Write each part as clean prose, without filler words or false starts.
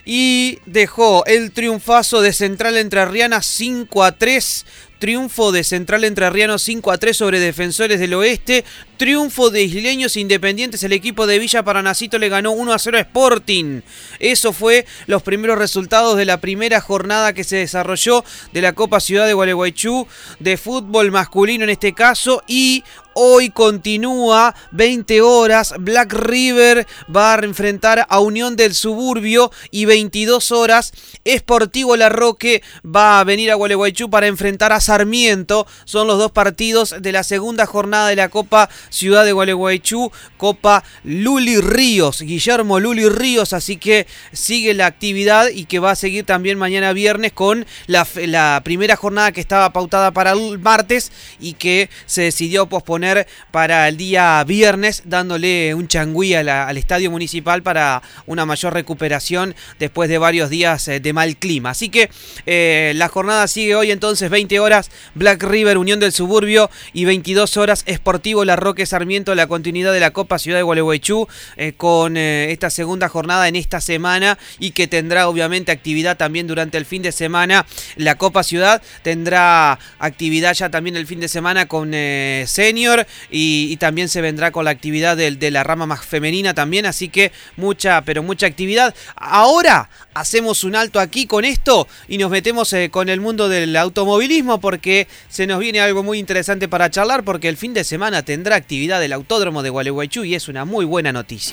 y dejó el triunfazo de Central Entrerriana 5-3. Triunfo de Central Entrerriano 5-3 sobre Defensores del Oeste. Triunfo de Isleños Independientes. El equipo de Villa Paranacito le ganó 1-0 a Sporting. Eso fue los primeros resultados de la primera jornada que se desarrolló de la Copa Ciudad de Gualeguaychú, de fútbol masculino en este caso. Y hoy continúa, 20 horas, Black River va a enfrentar a Unión del Suburbio, y 22 horas, Sportivo La Roque va a venir a Gualeguaychú para enfrentar a Sarmiento. Son los dos partidos de la segunda jornada de la Copa Ciudad de Gualeguaychú, Copa Luli Ríos, Guillermo Luli Ríos, así que sigue la actividad y que va a seguir también mañana viernes con la primera jornada que estaba pautada para el martes y que se decidió posponer para el día viernes, dándole un changüí al estadio municipal para una mayor recuperación después de varios días de mal clima. Así que la jornada sigue hoy entonces, 20 horas Black River Unión del Suburbio y 22 horas Sportivo La Roque Sarmiento, la continuidad de la Copa Ciudad de Gualeguaychú con esta segunda jornada en esta semana, y que tendrá obviamente actividad también durante el fin de semana. La Copa Ciudad tendrá actividad ya también el fin de semana con Senior, y también se vendrá con la actividad de la rama más femenina también, así que mucha actividad. Ahora hacemos un alto aquí con esto y nos metemos con el mundo del automovilismo, porque se nos viene algo muy interesante para charlar, porque el fin de semana tendrá actividad del Autódromo de Gualeguaychú y es una muy buena noticia.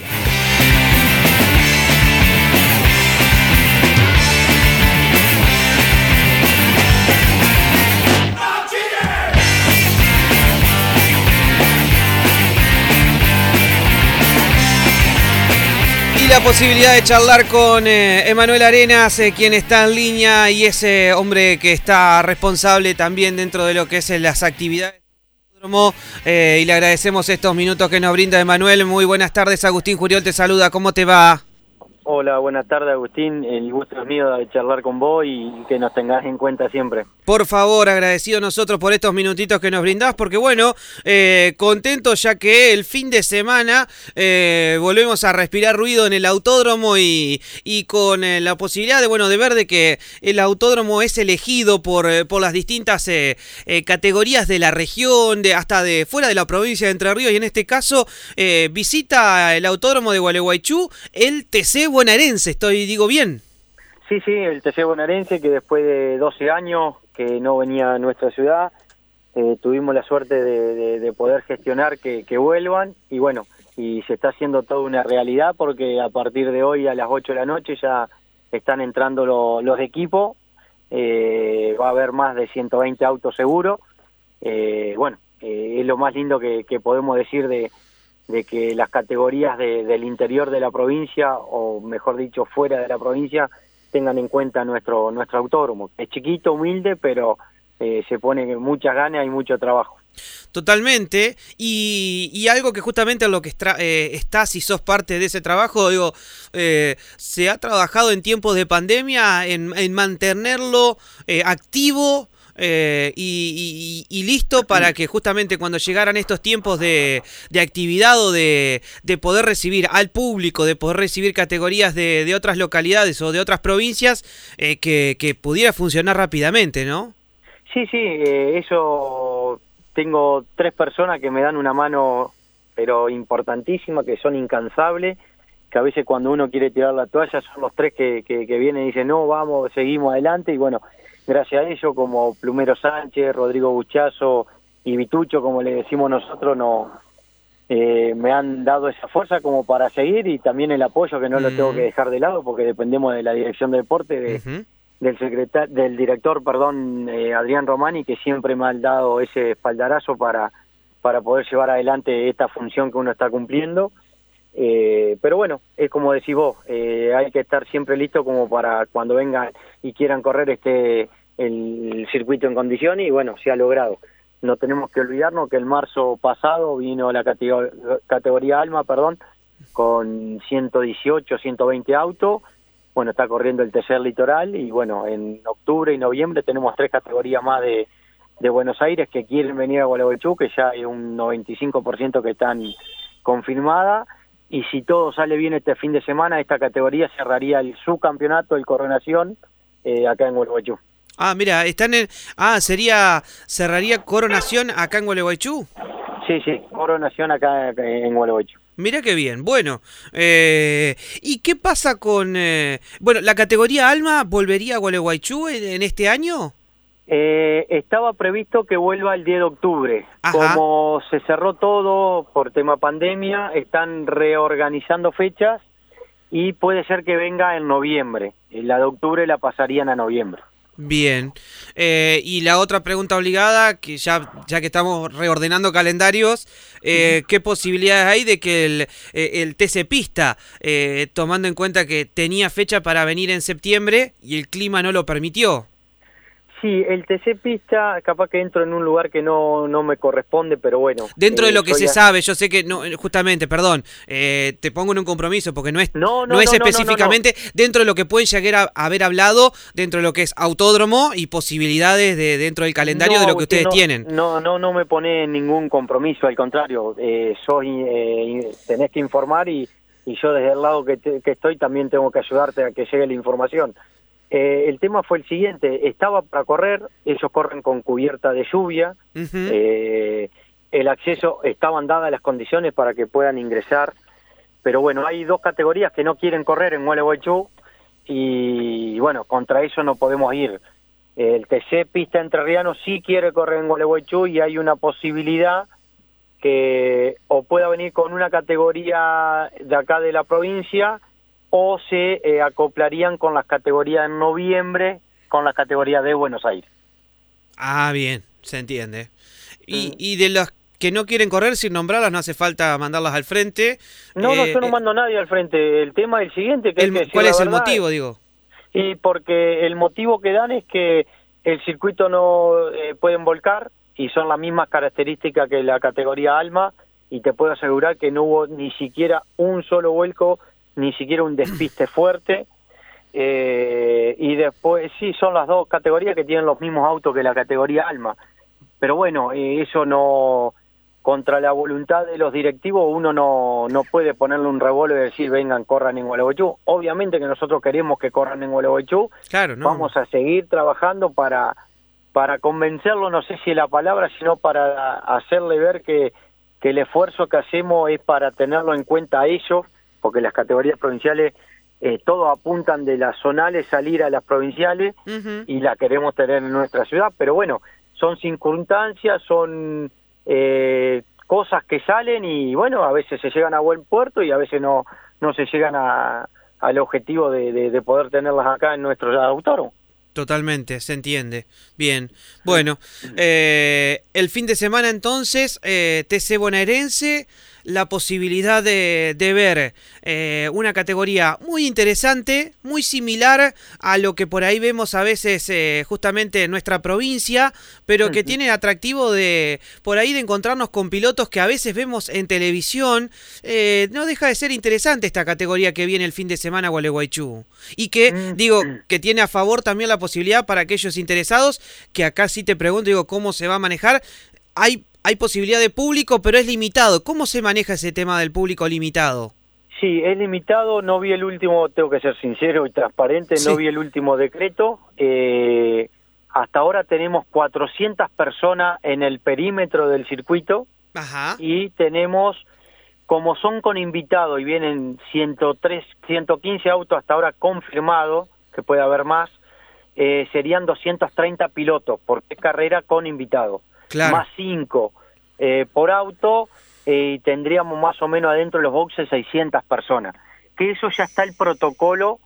La posibilidad de charlar con Emanuel Arenas, quien está en línea y ese hombre que está responsable también dentro de lo que es las actividades. Y le agradecemos estos minutos que nos brinda Emanuel. Muy buenas tardes, Agustín Juriol te saluda, ¿cómo te va? Hola, buenas tardes, Agustín. El gusto es mío de charlar con vos y que nos tengas en cuenta siempre. Por favor, agradecido nosotros por estos minutitos que nos brindás, porque bueno, contento ya que el fin de semana volvemos a respirar ruido en el autódromo y con la posibilidad de ver de que el autódromo es elegido por las distintas categorías de la región, hasta de fuera de la provincia de Entre Ríos, y en este caso visita el autódromo de Gualeguaychú el TC bonaerense, digo bien. Sí, el TC bonaerense, que después de 12 años que no venía a nuestra ciudad, tuvimos la suerte de poder gestionar que vuelvan, y bueno, y se está haciendo toda una realidad, porque a partir de hoy a las 8 de la noche ya están entrando los equipos, va a haber más de 120 autos seguros, es lo más lindo que podemos decir de que las categorías del interior de la provincia, o mejor dicho, fuera de la provincia, tengan en cuenta nuestro autódromo. Es chiquito, humilde, pero se pone muchas ganas y mucho trabajo. Totalmente, y algo que justamente en lo que estás y sos parte de ese trabajo, se ha trabajado en tiempos de pandemia en mantenerlo activo, y listo para que justamente cuando llegaran estos tiempos de actividad o de poder recibir al público, de poder recibir categorías de otras localidades o de otras provincias, que pudiera funcionar rápidamente, ¿no? Sí, eso. Tengo 3 personas que me dan una mano, pero importantísima, que son incansables, que a veces cuando uno quiere tirar la toalla son los 3 que vienen y dicen, no, vamos, seguimos adelante, y bueno, gracias a ellos, como Plumero Sánchez, Rodrigo Buchazo y Vitucho, como le decimos nosotros, me han dado esa fuerza como para seguir, y también el apoyo, que no lo tengo que dejar de lado, porque dependemos de la dirección de deporte, del director, Adrián Romani, que siempre me ha dado ese espaldarazo para poder llevar adelante esta función que uno está cumpliendo. Pero bueno, es como decís vos, hay que estar siempre listo como para cuando vengan y quieran correr el circuito en condiciones, y bueno, se ha logrado. No tenemos que olvidarnos que el marzo pasado vino la categoría Alma, con 118, 120 autos. Bueno, está corriendo el tercer litoral, y bueno, en octubre y noviembre tenemos 3 categorías más de Buenos Aires que quieren venir a Gualeguaychú, que ya hay un 95% que están confirmadas, y si todo sale bien este fin de semana, esta categoría cerraría el subcampeonato, el Coronación, acá en Gualeguaychú. Ah, mira, cerraría Coronación acá en Gualeguaychú. Sí, Coronación acá en Gualeguaychú. Mira qué bien. Bueno, ¿y qué pasa con... bueno, la categoría Alma volvería a Gualeguaychú en este año? Estaba previsto que vuelva el 10 de octubre. Ajá. Como se cerró todo por tema pandemia, están reorganizando fechas y puede ser que venga en noviembre. La de octubre la pasarían a noviembre. Bien. Y la otra pregunta obligada, que ya que estamos reordenando calendarios, ¿qué posibilidades hay de que el TC Pista, tomando en cuenta que tenía fecha para venir en septiembre y el clima no lo permitió? Sí, el TC Pista, capaz que entro en un lugar que no me corresponde, pero bueno. Dentro de lo que se sabe, yo sé que no, justamente, perdón, te pongo en un compromiso porque no es específicamente dentro de lo que pueden llegar a haber hablado, dentro de lo que es autódromo y posibilidades dentro del calendario de lo que ustedes tienen. No me pone en ningún compromiso, al contrario, tenés que informar y yo desde el lado que estoy también tengo que ayudarte a que llegue la información. El tema fue el siguiente, estaba para correr, ellos corren con cubierta de lluvia, el acceso, estaban dadas las condiciones para que puedan ingresar, pero bueno, hay dos categorías que no quieren correr en Gualeguaychú y bueno, contra eso no podemos ir. El TC Pista Entrerriano sí quiere correr en Gualeguaychú y hay una posibilidad que o pueda venir con una categoría de acá de la provincia o se acoplarían con las categorías en noviembre, con las categorías de Buenos Aires. Ah, bien, se entiende. Y de los que no quieren correr, sin nombrarlas, no hace falta mandarlas al frente. No, yo no mando a nadie al frente. El tema es el siguiente. ¿Cuál es el motivo, digo? Y porque el motivo que dan es que el circuito no pueden volcar y son las mismas características que la categoría Alma y te puedo asegurar que no hubo ni siquiera un solo vuelco, ni siquiera un despiste fuerte, y después sí son las dos categorías que tienen los mismos autos que la categoría Alma, pero bueno, eso no, contra la voluntad de los directivos uno no puede ponerle un revólver y decir vengan, corran en Gualeguaychú. Obviamente que nosotros queremos que corran en Gualeguaychú, claro, ¿no? Vamos a seguir trabajando para convencerlo, no sé si es la palabra, sino para hacerle ver que el esfuerzo que hacemos es para tenerlo en cuenta a ellos, porque las categorías provinciales todos apuntan de las zonales salir a las provinciales y la queremos tener en nuestra ciudad, pero bueno, son circunstancias, son cosas que salen y bueno, a veces se llegan a buen puerto y a veces no se llegan al objetivo de poder tenerlas acá en nuestro autódromo. Totalmente, se entiende. Bien. Bueno, el fin de semana entonces, TC Bonaerense, la posibilidad de ver una categoría muy interesante, muy similar a lo que por ahí vemos a veces justamente en nuestra provincia, pero que tiene el atractivo de por ahí de encontrarnos con pilotos que a veces vemos en televisión. No deja de ser interesante esta categoría que viene el fin de semana a Gualeguaychú. Y que, digo, que tiene a favor también la posibilidad para aquellos interesados, que acá sí te pregunto, digo, cómo se va a manejar. Hay posibilidad de público, pero es limitado. ¿Cómo se maneja ese tema del público limitado? Sí, es limitado. No vi el último, tengo que ser sincero y transparente, sí. No vi el último decreto. Hasta ahora tenemos 400 personas en el perímetro del circuito. Ajá. Y tenemos, como son con invitado y vienen 115 autos hasta ahora confirmados, que puede haber más, serían 230 pilotos por carrera con invitado. Claro. Más 5 por auto, y tendríamos más o menos adentro de los boxes 600 personas. Que eso ya está el protocolo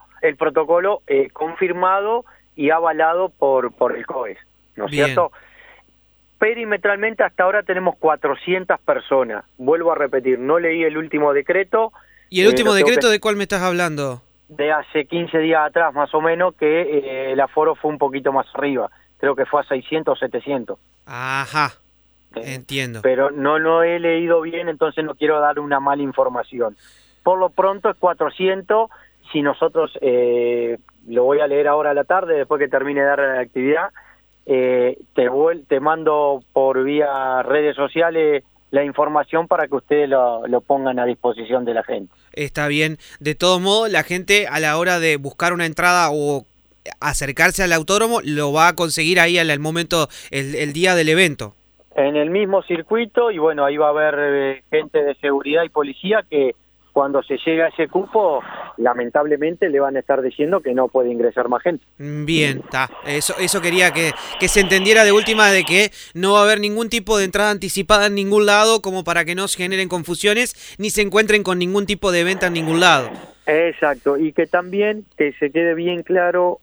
confirmado y avalado por el COES, ¿no es cierto? Perimetralmente hasta ahora tenemos 400 personas. Vuelvo a repetir, no leí el último decreto. ¿Y el último decreto de cuál me estás hablando? De hace 15 días atrás, más o menos, que el aforo fue un poquito más arriba. Creo que fue a 600 o 700. Ajá, entiendo. Pero no he leído bien, entonces no quiero dar una mala información. Por lo pronto es 400, si nosotros, lo voy a leer ahora a la tarde, después que termine de dar la actividad, te mando por vía redes sociales la información para que ustedes lo pongan a disposición de la gente. Está bien. De todos modos, la gente a la hora de buscar una entrada o acercarse al autódromo lo va a conseguir ahí al momento, el día del evento. En el mismo circuito, y bueno, ahí va a haber gente de seguridad y policía que cuando se llega a ese cupo, lamentablemente le van a estar diciendo que no puede ingresar más gente. Bien, está. Eso quería que se entendiera de última, de que no va a haber ningún tipo de entrada anticipada en ningún lado, como para que no se generen confusiones, ni se encuentren con ningún tipo de venta en ningún lado. Exacto, y que también, que se quede bien claro,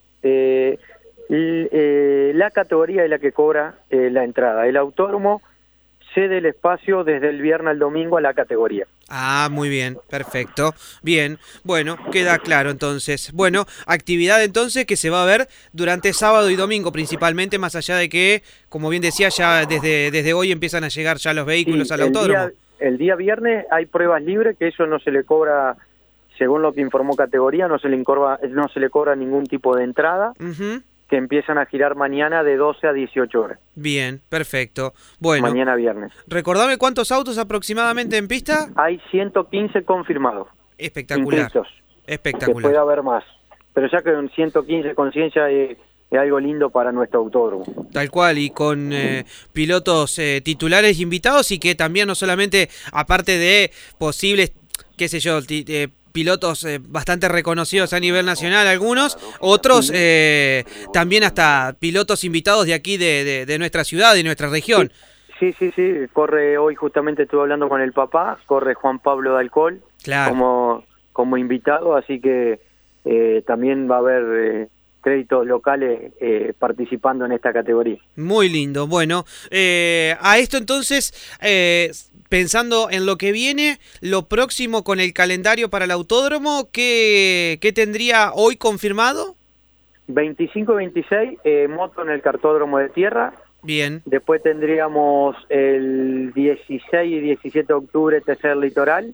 la categoría es la que cobra la entrada. El autódromo cede el espacio desde el viernes al domingo a la categoría. Ah, muy bien, perfecto. Bien, bueno, queda claro entonces. Bueno, actividad entonces que se va a ver durante sábado y domingo principalmente, más allá de que, como bien decía, ya desde hoy empiezan a llegar ya los vehículos al autódromo. El día viernes hay pruebas libres, que eso no se le cobra, según lo que informó categoría, no se le cobra ningún tipo de entrada. Que empiezan a girar mañana de 12 a 18 horas. Bien, perfecto. Bueno, mañana viernes. Recordame cuántos autos aproximadamente en pista. Hay 115 confirmados. Espectacular. Inscritos. Espectacular. Que puede haber más. Pero ya que un 115 conciencia es algo lindo para nuestro autódromo. Tal cual, y con pilotos titulares invitados, y que también no solamente, aparte de posibles, qué sé yo, pilotos bastante reconocidos a nivel nacional, algunos, otros también hasta pilotos invitados de aquí de nuestra ciudad y nuestra región. Sí, corre hoy, justamente estuve hablando con el papá, corre Juan Pablo de Alcohol, claro, como invitado, así que también va a haber créditos locales participando en esta categoría. Muy lindo. Bueno, a esto entonces, pensando en lo que viene, lo próximo con el calendario para el autódromo, ¿qué tendría hoy confirmado? 25 y 26, moto en el cartódromo de tierra. Bien. Después tendríamos el 16 y 17 de octubre, tercer litoral.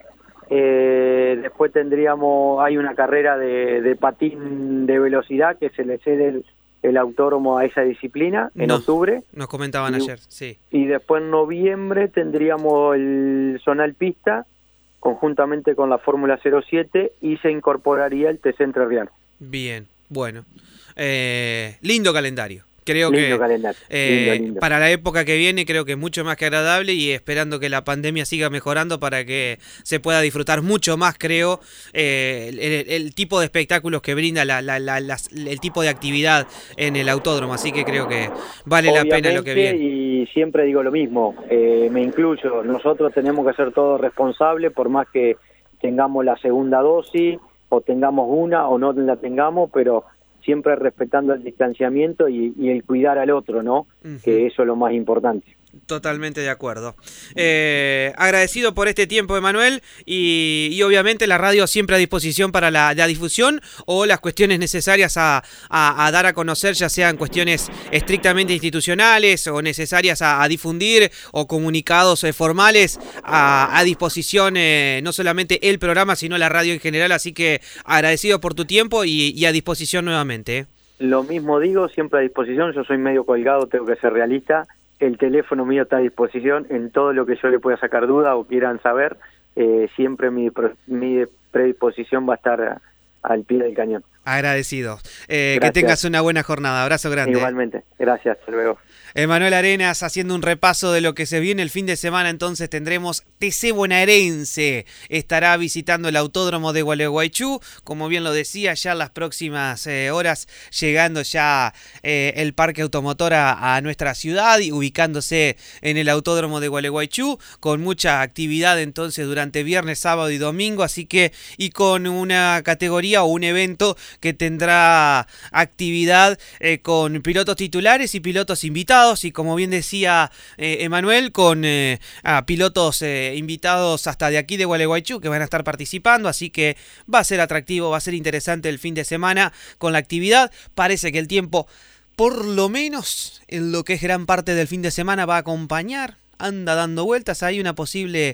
Después hay una carrera de patín de velocidad que se le cede el autódromo a esa disciplina en octubre. Nos comentaban ayer, sí. Y después en noviembre tendríamos el zonal pista conjuntamente con la Fórmula 07 y se incorporaría el TC Entrerriano. Bien, bueno. Lindo calendario. Creo lindo que lindo. Para la época que viene creo que es mucho más que agradable, y esperando que la pandemia siga mejorando para que se pueda disfrutar mucho más, creo, el tipo de espectáculos que brinda el tipo de actividad en el autódromo, así que creo que vale la pena lo que viene. Y siempre digo lo mismo, me incluyo, nosotros tenemos que ser todos responsables, por más que tengamos la segunda dosis o tengamos una o no la tengamos, pero siempre respetando el distanciamiento y el cuidar al otro, ¿no? Que eso es lo más importante. Totalmente de acuerdo. Agradecido por este tiempo, Emanuel, y obviamente la radio siempre a disposición para la difusión o las cuestiones necesarias a dar a conocer, ya sean cuestiones estrictamente institucionales o necesarias a difundir, o comunicados formales a disposición, no solamente el programa, sino la radio en general, así que agradecido por tu tiempo y a disposición nuevamente. Lo mismo digo, siempre a disposición, yo soy medio colgado, tengo que ser realista. El teléfono mío está a disposición en todo lo que yo le pueda sacar duda o quieran saber. Siempre mi predisposición va a estar al pie del cañón. Agradecido. Que tengas una buena jornada. Abrazo grande. Igualmente. Gracias. Hasta luego. Emanuel Arenas haciendo un repaso de lo que se viene el fin de semana. Entonces tendremos TC Bonaerense, estará visitando el autódromo de Gualeguaychú, como bien lo decía, ya en las próximas horas llegando ya el parque automotor a nuestra ciudad y ubicándose en el autódromo de Gualeguaychú, con mucha actividad entonces durante viernes, sábado y domingo, así que, y con una categoría o un evento que tendrá actividad con pilotos titulares y pilotos invitados, y como bien decía Emanuel, con pilotos invitados hasta de aquí de Gualeguaychú que van a estar participando, así que va a ser atractivo, va a ser interesante el fin de semana con la actividad. Parece que el tiempo, por lo menos en lo que es gran parte del fin de semana, va a acompañar, anda dando vueltas, hay una posible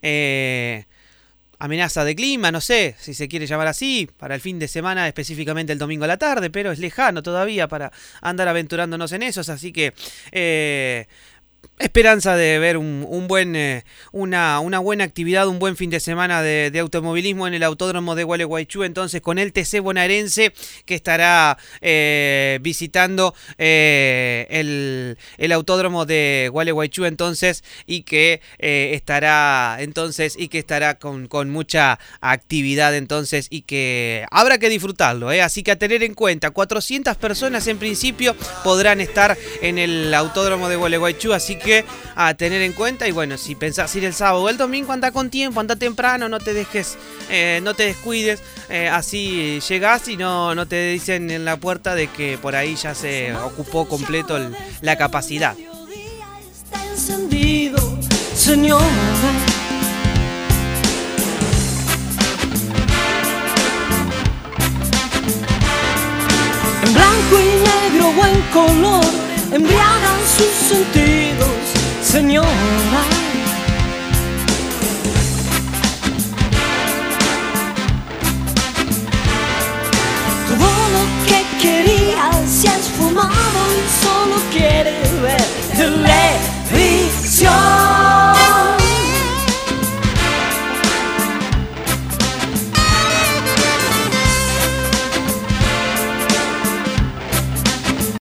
amenaza de clima, no sé si se quiere llamar así, para el fin de semana, específicamente el domingo a la tarde, pero es lejano todavía para andar aventurándonos en esos, así que esperanza de ver una buena actividad, un buen fin de semana de automovilismo en el Autódromo de Gualeguaychú, entonces con el TC bonaerense que estará visitando el Autódromo de Gualeguaychú entonces y que estará con mucha actividad entonces y que habrá que disfrutarlo, así que a tener en cuenta, 400 personas en principio podrán estar en el Autódromo de Gualeguaychú, así que a tener en cuenta. Y bueno, si pensás ir el sábado o el domingo, anda con tiempo, anda temprano, no te dejes, no te descuides, así llegás y no te dicen en la puerta de que por ahí ya se ocupó completo la capacidad. Está encendido, señor. En blanco y negro, buen color, embriagan sus sentidos, señora.